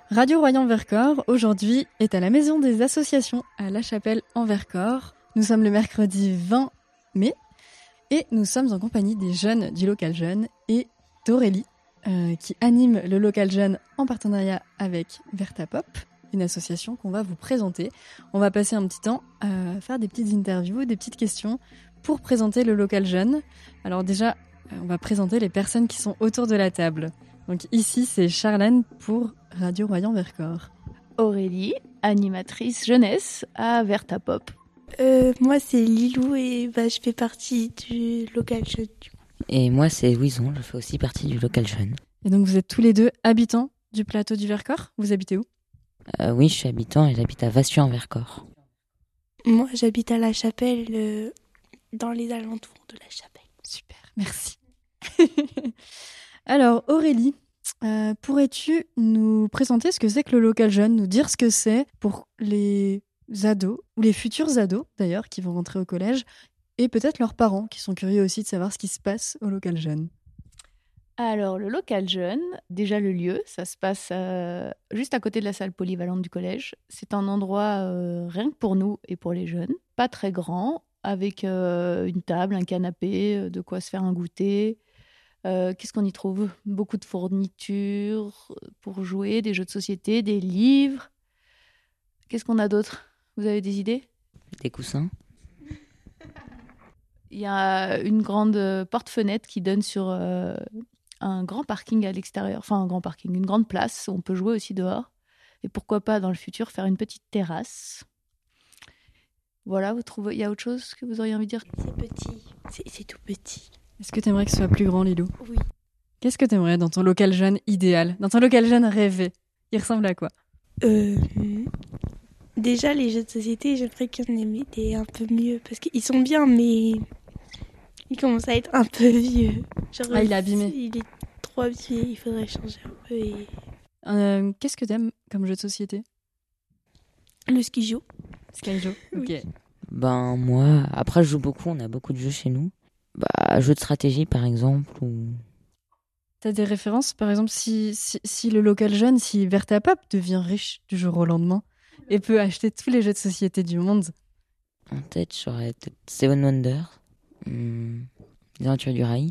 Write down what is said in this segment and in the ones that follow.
Radio Royan-Vercors, aujourd'hui, est à la Maison des Associations à La Chapelle en Vercors. Nous sommes le mercredi 20 mai et nous sommes en compagnie des jeunes du Local Jeune et d'Aurélie qui anime le Local Jeune en partenariat avec Vertapop, une association qu'on va vous présenter. On va passer un petit temps à faire des petites interviews, des petites questions pour présenter le Local Jeune. Alors déjà, on va présenter les personnes qui sont autour de la table. Donc ici, c'est Charlène pour Radio Royan-Vercors. Aurélie, animatrice jeunesse à Vertapop. Moi, c'est Lilou et je fais partie du Local Jeune. Et moi, c'est Louison, je fais aussi partie du Local Jeune. Et donc, vous êtes tous les deux habitants du plateau du Vercors ? Vous habitez où ? Oui, je suis habitant et j'habite à Vassieux-en-Vercors. Moi, j'habite à La Chapelle, dans les alentours de La Chapelle. Super, merci. Alors, Aurélie, pourrais-tu nous présenter ce que c'est que le Local Jeune, nous dire ce que c'est pour les ados, ou les futurs ados d'ailleurs, qui vont rentrer au collège, et peut-être leurs parents qui sont curieux aussi de savoir ce qui se passe au Local Jeune. Alors, le Local Jeune, déjà le lieu, ça se passe juste à côté de la salle polyvalente du collège. C'est un endroit rien que pour nous et pour les jeunes, pas très grand, avec une table, un canapé, de quoi se faire un goûter. Qu'est-ce qu'on y trouve ? Beaucoup de fournitures pour jouer, des jeux de société, des livres. Qu'est-ce qu'on a d'autre ? Vous avez des idées ? Des coussins. Il y a une grande porte-fenêtre qui donne sur un grand parking à l'extérieur. Enfin, un grand parking, une grande place où on peut jouer aussi dehors. Et pourquoi pas, dans le futur, faire une petite terrasse. Voilà, vous trouvez, il y a autre chose que vous auriez envie de dire ? C'est petit, c'est tout petit. Est-ce que tu aimerais que ce soit plus grand, Lilou ? Oui. Qu'est-ce que tu aimerais dans ton Local Jeune idéal ? Dans ton Local Jeune rêvé ? Il ressemble à quoi ? Déjà, les jeux de société, j'aimerais qu'il y en ait des un peu mieux. Parce qu'ils sont bien, mais ils commencent à être un peu vieux. Genre, il est abîmé. Il est trop abîmé, il faudrait changer un peu. Et... Qu'est-ce que tu aimes comme jeu de société ? Le Skijo. Skyjo, ok. Oui. Moi, après je joue beaucoup, on a beaucoup de jeux chez nous. Jeux de stratégie par exemple. T'as des références ? Par exemple, si le Local Jeune, si Vertapop devient riche du jour au lendemain et peut acheter tous les jeux de société du monde. En tête, j'aurais peut-être Seven Wonders, Les Aventures du Rail.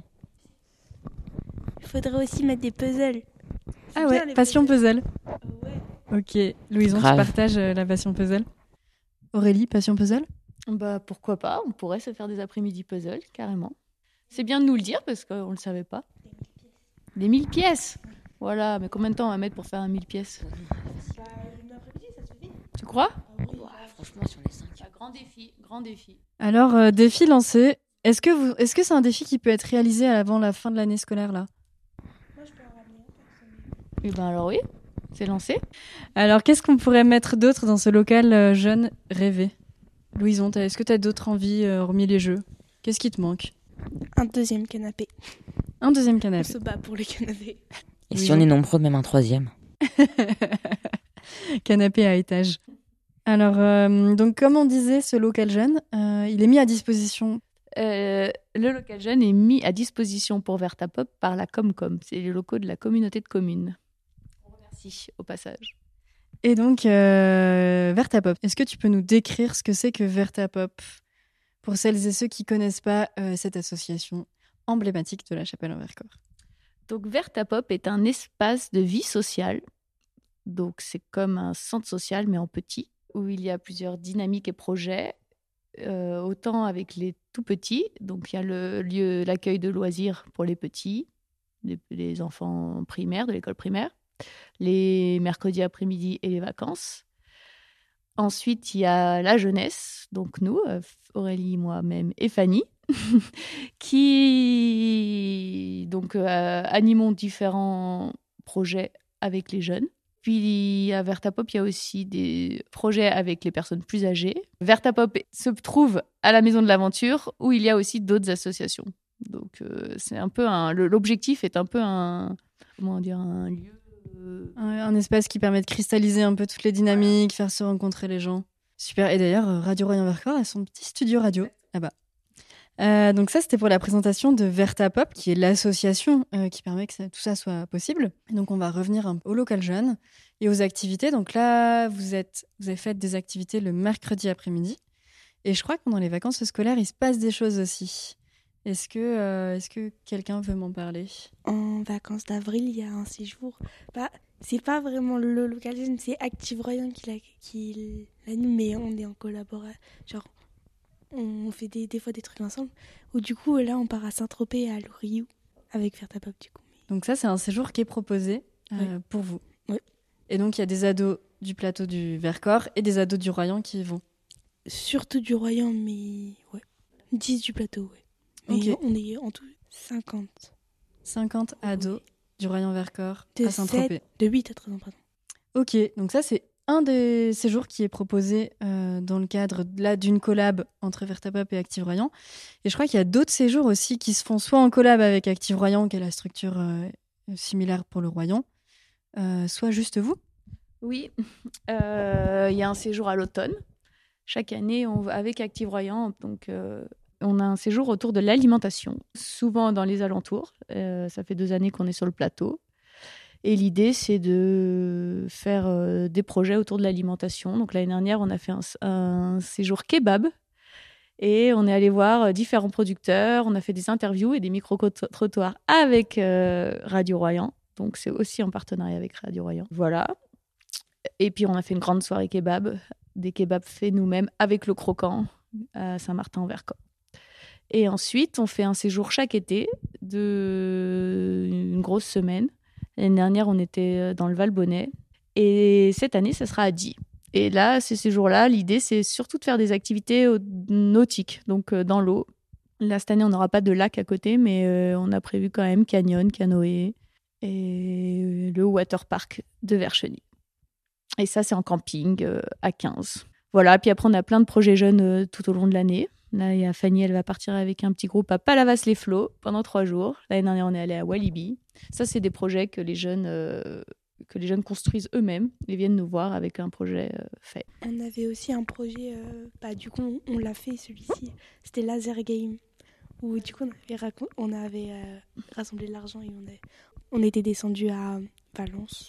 Il faudrait aussi mettre des puzzles. Ah ouais, passion puzzle. Ouais. Ok, Louison, tu Grave. partages la passion puzzle ? Aurélie, passion puzzle ? Pourquoi pas, on pourrait se faire des après-midi puzzle, carrément. C'est bien de nous le dire parce qu'on ne le savait pas. Des 1000 pièces. Voilà, mais combien de temps on va mettre pour faire un 1000 pièces ? Une après-midi, ça suffit. Tu crois ? Franchement, sur les 5. Grand défi. Alors, défi lancé. Est-ce que c'est un défi qui peut être réalisé avant la fin de l'année scolaire là ? Moi, je peux en ramener un. Eh ben alors oui, c'est lancé. Alors, qu'est-ce qu'on pourrait mettre d'autre dans ce Local Jeune rêvé ? Louison, est-ce que tu as d'autres envies hormis les jeux ? Qu'est-ce qui te manque ? Un deuxième canapé. Un deuxième On canapé. se bat pour le canapé. Et si on est nombreux, même un troisième. Canapé à étage. Alors, donc comme on disait, ce Local Jeune, il est mis à disposition. Le Local Jeune est mis à disposition pour Vertapop par la Comcom. C'est les locaux de la communauté de communes. On remercie au passage. Et donc, Vertapop, est-ce que tu peux nous décrire ce que c'est que Vertapop pour celles et ceux qui ne connaissent pas cette association emblématique de La Chapelle en Vercors ? Donc Vertapop est un espace de vie sociale. Donc c'est comme un centre social mais en petit, où il y a plusieurs dynamiques et projets, autant avec les tout petits. Donc il y a l'accueil de loisirs pour les petits, les enfants primaires, de l'école primaire, les mercredis après-midi et les vacances. Ensuite, il y a la jeunesse, donc nous, Aurélie, moi-même et Fanny, qui animons différents projets avec les jeunes. Puis à Vertapop, il y a aussi des projets avec les personnes plus âgées. Vertapop se trouve à la Maison de l'Aventure, où il y a aussi d'autres associations. Donc c'est un peu l'objectif est un peu un lieu. Un espace qui permet de cristalliser un peu toutes les dynamiques, faire se rencontrer les gens. Super. Et d'ailleurs, Radio Royan-Vercors a son petit studio radio là-bas. Donc ça, c'était pour la présentation de Vertapop, qui est l'association qui permet que tout ça soit possible. Et donc on va revenir au Local Jeune. Et aux activités, donc là, vous avez fait des activités le mercredi après-midi. Et je crois que pendant les vacances scolaires, il se passe des choses aussi. Est-ce que quelqu'un veut m'en parler ? En vacances d'avril, il y a un séjour. C'est pas vraiment le local jeune, c'est Active Royan qui l'anime, mais on est en collaboration. Genre, on fait des fois des trucs ensemble. Ou du coup, là, on part à Saint-Tropez, à Loriou, avec Faire ta pop, du coup. Donc ça, c'est un séjour qui est proposé pour vous. Oui. Et donc, il y a des ados du plateau du Vercors et des ados du Royan qui y vont. Surtout du Royan, mais ouais. 10 du plateau, ouais. Mais Ok. on est en tout 50. 50 ados du Royan Vercors De à Saint-Tropez. De 8 à 13 ans, pardon. Ok, donc ça, c'est un des séjours qui est proposé dans le cadre d'une collab entre Vertapop et Active Royan. Et je crois qu'il y a d'autres séjours aussi qui se font soit en collab avec Active Royan, qui est la structure similaire pour le Royan, soit juste vous. Oui, il y a un séjour à l'automne. Chaque année, avec Active Royan, donc on a un séjour autour de l'alimentation, souvent dans les alentours. Ça fait 2 années qu'on est sur le plateau. Et l'idée, c'est de faire des projets autour de l'alimentation. Donc l'année dernière, on a fait un séjour kebab. Et on est allé voir différents producteurs. On a fait des interviews et des micro-trottoirs avec Radio Royan. Donc c'est aussi en partenariat avec Radio Royan. Voilà. Et puis on a fait une grande soirée kebab. Des kebabs faits nous-mêmes avec le croquant à Saint-Martin-en-Vercors. Et ensuite, on fait un séjour chaque été d'une grosse semaine. L'année dernière, on était dans le Val-Bonnet. Et cette année, ça sera à Die. Et là, ces séjours-là, l'idée, c'est surtout de faire des activités nautiques, donc dans l'eau. Là, cette année, on n'aura pas de lac à côté, mais on a prévu quand même canyon, canoë et le waterpark de Vercheny. Et ça, c'est en camping à 15. Voilà, puis après, on a plein de projets jeunes tout au long de l'année. Là, il y a Fanny, elle va partir avec un petit groupe à Palavas-les-Flots pendant 3 jours. L'année dernière, on est allé à Walibi. Ça, c'est des projets que les jeunes construisent eux-mêmes et viennent nous voir avec un projet fait. On avait aussi un projet, du coup, on l'a fait celui-ci. C'était Laser Game, où du coup, on avait rassemblé l'argent et on était descendu à Valence.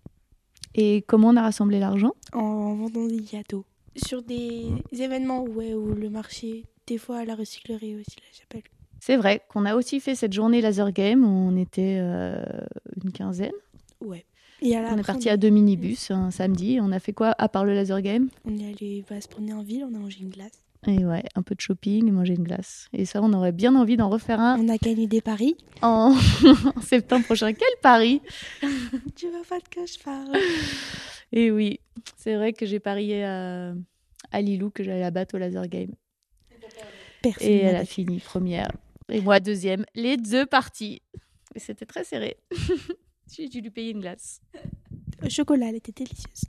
Et comment on a rassemblé l'argent ? En vendant des gâteaux. Sur des événements où le marché, des fois à la recyclerie aussi, la chapelle. C'est vrai qu'on a aussi fait cette journée Laser Game où on était une quinzaine. Ouais. Et on est parti à 2 minibus un samedi. On a fait quoi à part le Laser Game ? On est allé se promener en ville, on a mangé une glace. Et ouais, un peu de shopping et manger une glace. Et ça, on aurait bien envie d'en refaire un. On a gagné des paris. En septembre prochain. Quel pari ? Tu veux pas que je parle ? Et oui, c'est vrai que j'ai parié à Lilou que j'allais la battre au Laser Game. Personne et elle a fini première. Et moi, deuxième. Les 2 parties. Et c'était très serré. J'ai dû lui payer une glace. Au chocolat, elle était délicieuse.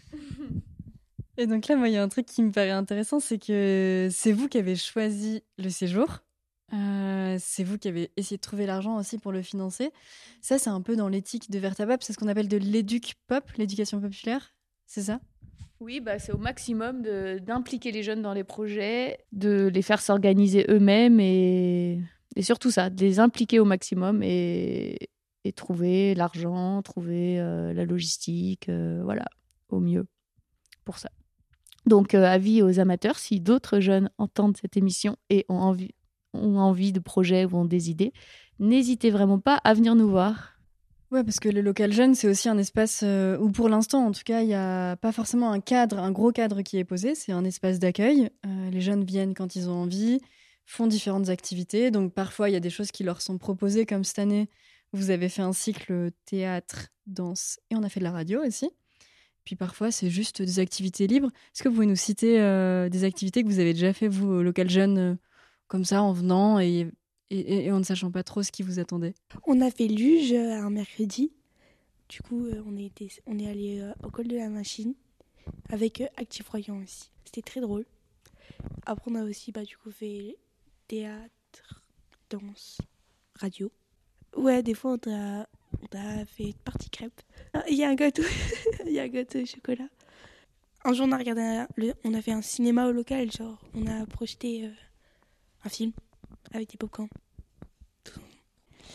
Et donc là, moi, il y a un truc qui me paraît intéressant, c'est que c'est vous qui avez choisi le séjour. C'est vous qui avez essayé de trouver l'argent aussi pour le financer. Ça, c'est un peu dans l'éthique de Vertapop. C'est ce qu'on appelle de l'éduc pop, l'éducation populaire. C'est ça ? Oui, c'est au maximum d'impliquer les jeunes dans les projets, de les faire s'organiser eux-mêmes et surtout ça, de les impliquer au maximum et trouver l'argent, trouver la logistique, voilà, au mieux pour ça. Donc, avis aux amateurs, si d'autres jeunes entendent cette émission et ont envie de projets ou ont des idées, n'hésitez vraiment pas à venir nous voir. Ouais, parce que le local jeune, c'est aussi un espace où, pour l'instant, en tout cas, il n'y a pas forcément un gros cadre qui est posé. C'est un espace d'accueil. Les jeunes viennent quand ils ont envie, font différentes activités. Donc, parfois, il y a des choses qui leur sont proposées, comme cette année, vous avez fait un cycle théâtre, danse, et on a fait de la radio aussi. Puis parfois, c'est juste des activités libres. Est-ce que vous pouvez nous citer des activités que vous avez déjà fait, vous, au local jeune, comme ça, en venant et en ne sachant pas trop ce qui vous attendait ? On a fait luge un mercredi. Du coup, on est allé au col de la machine avec Active Royan aussi. C'était très drôle. Après, on a aussi fait théâtre, danse, radio. Ouais, des fois, on a fait une partie crêpe. Il y a un gâteau, il y a un gâteau au chocolat. Un jour, on a fait un cinéma au local, genre, on a projeté un film avec des popcorns.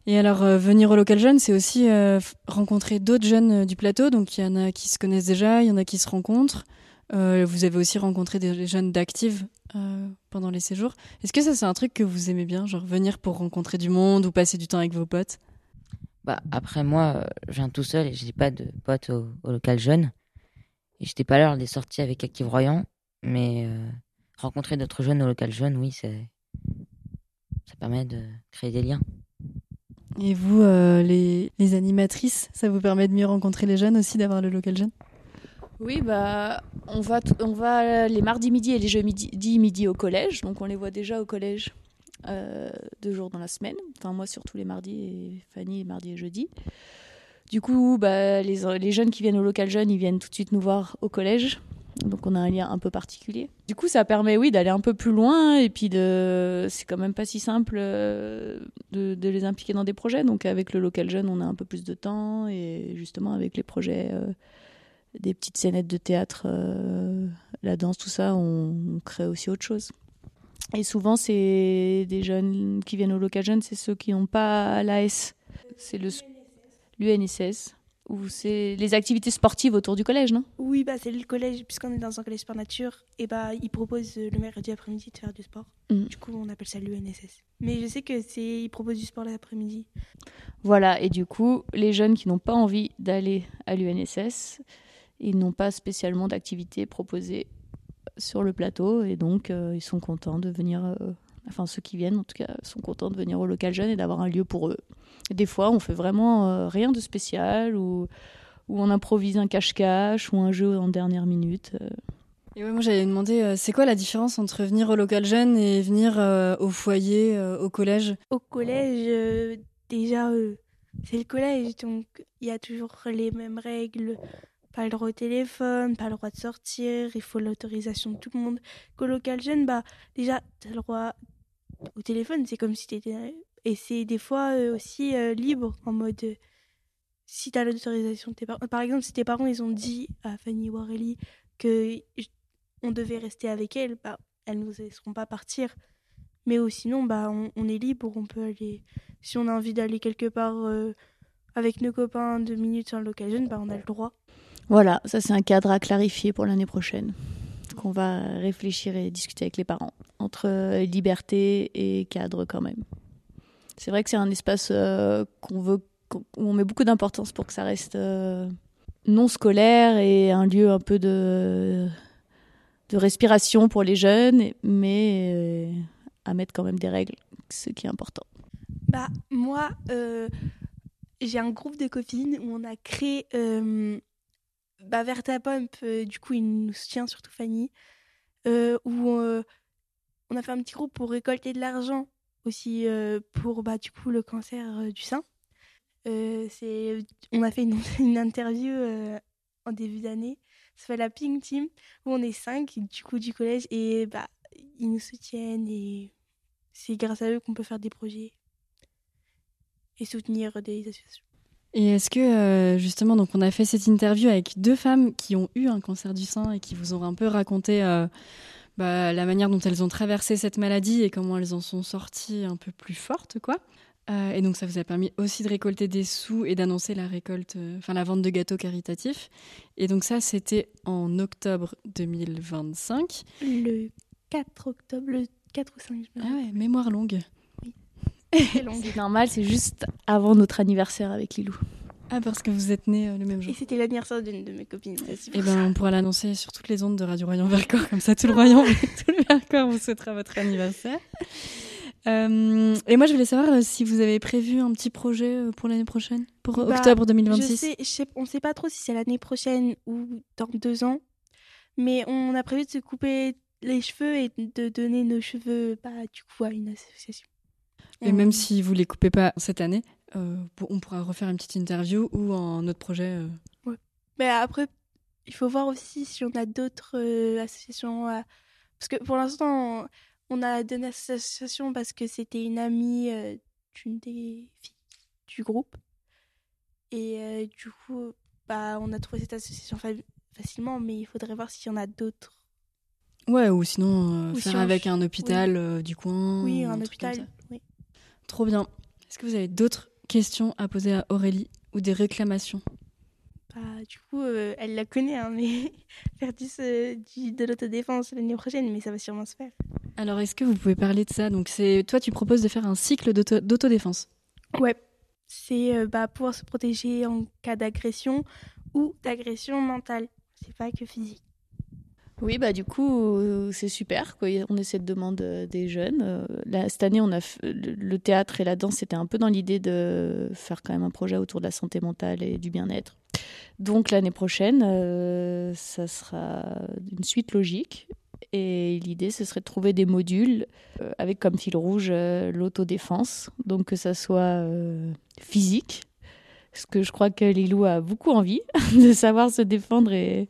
Et alors, venir au local jeune, c'est aussi rencontrer d'autres jeunes du plateau. Donc, il y en a qui se connaissent déjà, il y en a qui se rencontrent. Vous avez aussi rencontré des jeunes d'Active pendant les séjours. Est-ce que ça, c'est un truc que vous aimez bien, genre venir pour rencontrer du monde ou passer du temps avec vos potes? Bah, après, moi, je viens tout seul et je n'ai pas de potes au local jeune. Et j'étais pas lors des sorties avec Active Royan. Mais rencontrer d'autres jeunes au local jeune, oui, ça permet de créer des liens. Et vous, les animatrices, ça vous permet de mieux rencontrer les jeunes aussi, d'avoir le local jeune? Oui, bah, on va les mardis midi et les jeudis midi au collège. Donc, on les voit déjà au collège 2 jours dans la semaine. Enfin, moi, surtout les mardis et Fanny, mardi et jeudi. Du coup, bah, les jeunes qui viennent au local jeune, ils viennent tout de suite nous voir au collège. Donc, on a un lien un peu particulier. Du coup, ça permet, oui, d'aller un peu plus loin. Et puis, c'est quand même pas si simple de les impliquer dans des projets. Donc, avec le local jeune, on a un peu plus de temps. Et justement, avec les projets, des petites scénettes de théâtre, la danse, tout ça, on crée aussi autre chose. Et souvent, c'est des jeunes qui viennent au local jeune, c'est ceux qui n'ont pas l'AS. C'est l'UNSS. Ou c'est les activités sportives autour du collège, non? Oui, bah c'est le collège, puisqu'on est dans un collège sport nature, et bah ils proposent le mercredi après-midi de faire du sport. Du coup, on appelle ça l'UNSS. Mais je sais que ils proposent du sport l'après-midi. Voilà, et du coup, les jeunes qui n'ont pas envie d'aller à l'UNSS, ils n'ont pas spécialement d'activités proposées sur le plateau, et donc ils sont contents de venir, enfin ceux qui viennent en tout cas, sont contents de venir au local jeune et d'avoir un lieu pour eux. Et des fois, on fait vraiment rien de spécial, ou on improvise un cache-cache ou un jeu en dernière minute. Et ouais, moi j'avais demandé, c'est quoi la différence entre venir au local jeune et venir au foyer, au collège? Au collège, déjà, c'est le collège, donc il y a toujours les mêmes règles. Pas le droit au téléphone, pas le droit de sortir, il faut l'autorisation de tout le monde. Qu'au local jeune, bah déjà, t'as le droit au téléphone, c'est comme si t'étais... Et c'est des fois aussi libre, en mode... si t'as l'autorisation de tes parents... Par exemple, si tes parents, ils ont dit à Fanny ou Aurélie que on devait rester avec elles, bah, elles nous laisseront pas partir. Mais sinon, bah, on est libre, on peut aller... Si on a envie d'aller quelque part avec nos copains 2 minutes sur le local jeune, bah, on a le droit. Voilà, ça c'est un cadre à clarifier pour l'année prochaine, qu'on va réfléchir et discuter avec les parents, entre liberté et cadre quand même. C'est vrai que c'est un espace où on met beaucoup d'importance pour que ça reste non scolaire et un lieu un peu de respiration pour les jeunes, mais à mettre quand même des règles, ce qui est important. Bah, moi, j'ai un groupe de copines où on a créé... Verta Pump, du coup, il nous soutient, surtout Fanny, où on a fait un petit groupe pour récolter de l'argent aussi pour du coup le cancer du sein. On a fait une interview en début d'année. Ça fait la Pink Team où on est 5 du coup du collège et ils nous soutiennent et c'est grâce à eux qu'on peut faire des projets et soutenir des associations. Et est-ce que, justement, donc on a fait cette interview avec 2 femmes qui ont eu un cancer du sein et qui vous ont un peu raconté la manière dont elles ont traversé cette maladie et comment elles en sont sorties un peu plus fortes, quoi. Et donc ça vous a permis aussi de récolter des sous et d'annoncer la récolte, la vente de gâteaux caritatifs. Et donc ça, c'était en octobre 2025. Le 4 octobre, le 4 ou 5. Ah ouais, mémoire longue. C'est normal, c'est juste avant notre anniversaire avec Lilou. Ah, parce que vous êtes nés le même jour. Et c'était l'anniversaire d'une de mes copines. Et on pourra l'annoncer sur toutes les ondes de Radio Royan Vercors, comme ça tout le Royan, tout le Vercors vous souhaitera votre anniversaire. Et moi je voulais savoir si vous avez prévu un petit projet pour l'année prochaine, pour octobre 2026. On ne sait pas trop si c'est l'année prochaine ou dans 2 ans, mais on a prévu de se couper les cheveux et de donner nos cheveux du coup à une association. Et même si vous les coupez pas cette année, on pourra refaire une petite interview ou un autre projet. Ouais. Mais après, il faut voir aussi si on a d'autres associations. Parce que pour l'instant, on a donné à cette association parce que c'était une amie d'une des filles du groupe. Et du coup, on a trouvé cette association facilement, mais il faudrait voir s'il y en a d'autres. Ouais, ou sinon faire avec un hôpital du coin. Oui, un hôpital, oui. Trop bien. Est-ce que vous avez d'autres questions à poser à Aurélie ou des réclamations? Du coup, elle la connaît, hein, mais faire de l'autodéfense l'année prochaine, mais ça va sûrement se faire. Alors, est-ce que vous pouvez parler de ça? Donc, toi, tu proposes de faire un cycle d'autodéfense. Ouais, c'est pouvoir se protéger en cas d'agression ou d'agression mentale. C'est pas que physique. Oui, du coup, c'est super, quoi. On essaie de demander des jeunes. Cette année, on a le théâtre et la danse, c'était un peu dans l'idée de faire quand même un projet autour de la santé mentale et du bien-être. Donc l'année prochaine, ça sera une suite logique. Et l'idée, ce serait de trouver des modules avec comme fil rouge l'autodéfense. Donc que ça soit physique, parce que je crois que Lilou a beaucoup envie de savoir se défendre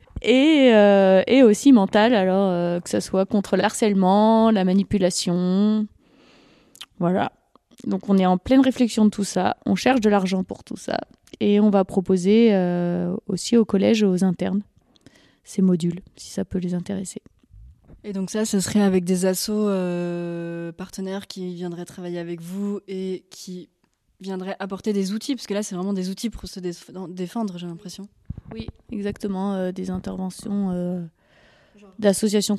et aussi mental, alors que ça soit contre le harcèlement, la manipulation. Voilà. Donc on est en pleine réflexion de tout ça. On cherche de l'argent pour tout ça. Et on va proposer aussi au collège, aux internes, ces modules, si ça peut les intéresser. Et donc ça, ce serait avec des assos partenaires qui viendraient travailler avec vous et qui viendraient apporter des outils, parce que là, c'est vraiment des outils pour se défendre, j'ai l'impression. Oui, exactement. Des interventions d'associations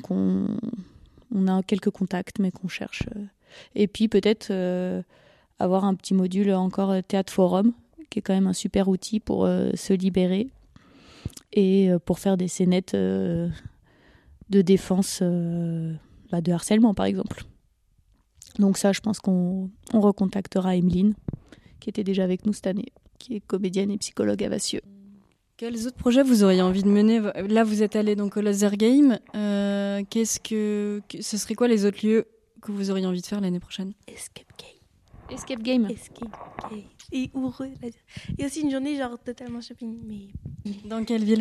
on a quelques contacts, mais qu'on cherche. Et puis peut-être avoir un petit module encore Théâtre Forum, qui est quand même un super outil pour se libérer et pour faire des scénettes de défense de harcèlement, par exemple. Donc ça, je pense qu'on recontactera Emeline, qui était déjà avec nous cette année, qui est comédienne et psychologue à Vassieux. Quels autres projets vous auriez envie de mener? Là, vous êtes allé donc au Laser Game. Ce serait quoi les autres lieux que vous auriez envie de faire l'année prochaine? Escape Game. Escape Game. Et heureux. Et aussi une journée genre totalement shopping. Mais dans quelle ville?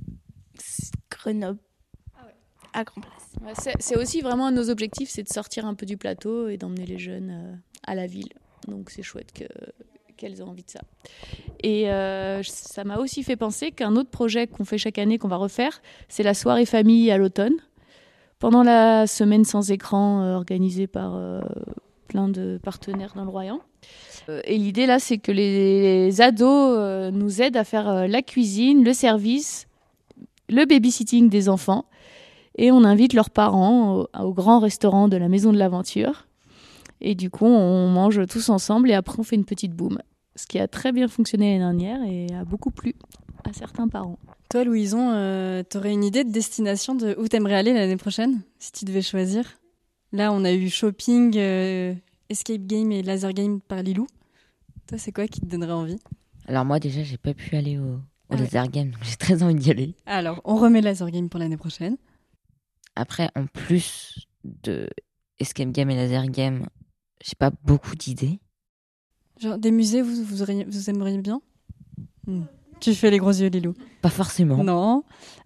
Grenoble. À Grand Place. Ouais, c'est aussi vraiment un de nos objectifs, c'est de sortir un peu du plateau et d'emmener les jeunes à la ville. Donc c'est chouette qu'elles aient envie de ça. Et ça m'a aussi fait penser qu'un autre projet qu'on fait chaque année, qu'on va refaire, c'est la soirée famille à l'automne. Pendant la semaine sans écran organisée par plein de partenaires dans le Royan. Et l'idée là, c'est que les ados nous aident à faire la cuisine, le service, le babysitting des enfants. Et on invite leurs parents au grand restaurant de la Maison de l'Aventure. Et du coup, on mange tous ensemble et après, on fait une petite boum. Ce qui a très bien fonctionné l'année dernière et a beaucoup plu à certains parents. Toi, Louison, t'aurais une idée de destination de où t'aimerais aller l'année prochaine, si tu devais choisir? Là, on a eu shopping, escape game et laser game par Lilou. Toi, c'est quoi qui te donnerait envie? Alors moi, déjà, j'ai pas pu aller au laser game, donc j'ai très envie d'y aller. Alors, on remet laser game pour l'année prochaine. Après, en plus de escape game et laser game, j'ai pas beaucoup d'idées. Genre des musées, vous aimeriez bien? Tu fais les gros yeux, Lilou. Pas forcément. Non.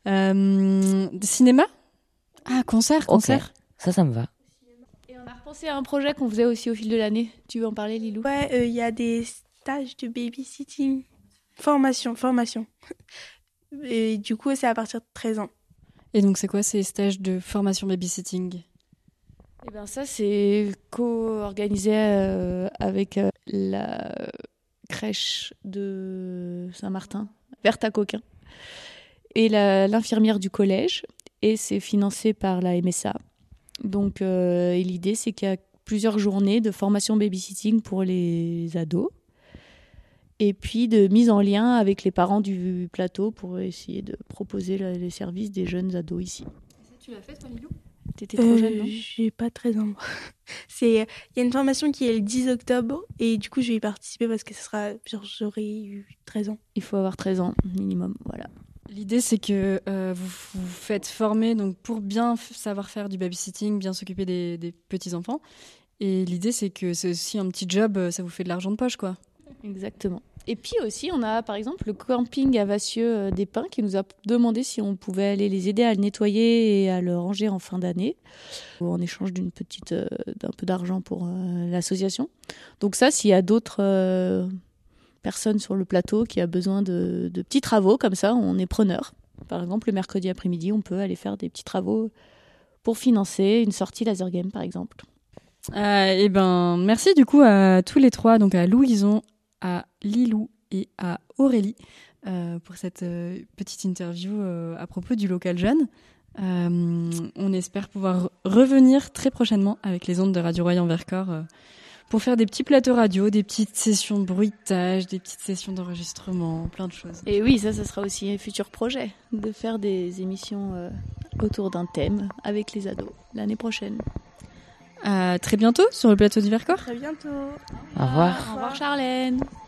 Cinéma? Ah, concert. Okay. Ça me va. Et on a repensé à un projet qu'on faisait aussi au fil de l'année. Tu veux en parler, Lilou? Ouais, y a des stages de babysitting. Formation. Et du coup, c'est à partir de 13 ans. Et donc, c'est quoi ces stages de formation babysitting? Eh bien, ça, c'est co-organisé avec la crèche de Saint-Martin, Verte à Coquin, et l'infirmière du collège. Et c'est financé par la MSA. Donc, et l'idée, c'est qu'il y a plusieurs journées de formation babysitting pour les ados. Et puis de mise en lien avec les parents du plateau pour essayer de proposer les services des jeunes ados ici. Tu l'as fait, toi, Lilou? T'étais trop jeune, non? J'ai pas 13 ans. Il y a une formation qui est le 10 octobre et du coup je vais y participer parce que j'aurai eu 13 ans. Il faut avoir 13 ans minimum, voilà. L'idée, c'est que vous faites former donc, pour bien savoir faire du babysitting, bien s'occuper des petits-enfants. Et l'idée, c'est que c'est aussi un petit job, ça vous fait de l'argent de poche, quoi. Exactement. Et puis aussi, on a par exemple le camping à Vassieux des Pins qui nous a demandé si on pouvait aller les aider à le nettoyer et à le ranger en fin d'année, en échange d'un peu d'argent pour l'association. Donc ça, s'il y a d'autres personnes sur le plateau qui a besoin de petits travaux comme ça, on est preneur. Par exemple, le mercredi après-midi, on peut aller faire des petits travaux pour financer une sortie laser game, par exemple. Merci du coup à tous les trois, donc à Louison, à Lilou et à Aurélie pour cette petite interview à propos du local jeune. On espère pouvoir revenir très prochainement avec les ondes de Radio Royan-Vercors pour faire des petits plateaux radio, des petites sessions de bruitage, des petites sessions d'enregistrement, plein de choses. Et oui, ça sera aussi un futur projet, de faire des émissions autour d'un thème avec les ados l'année prochaine. À très bientôt sur le plateau du Vercors. Très bientôt. Au revoir. Au revoir Charlène.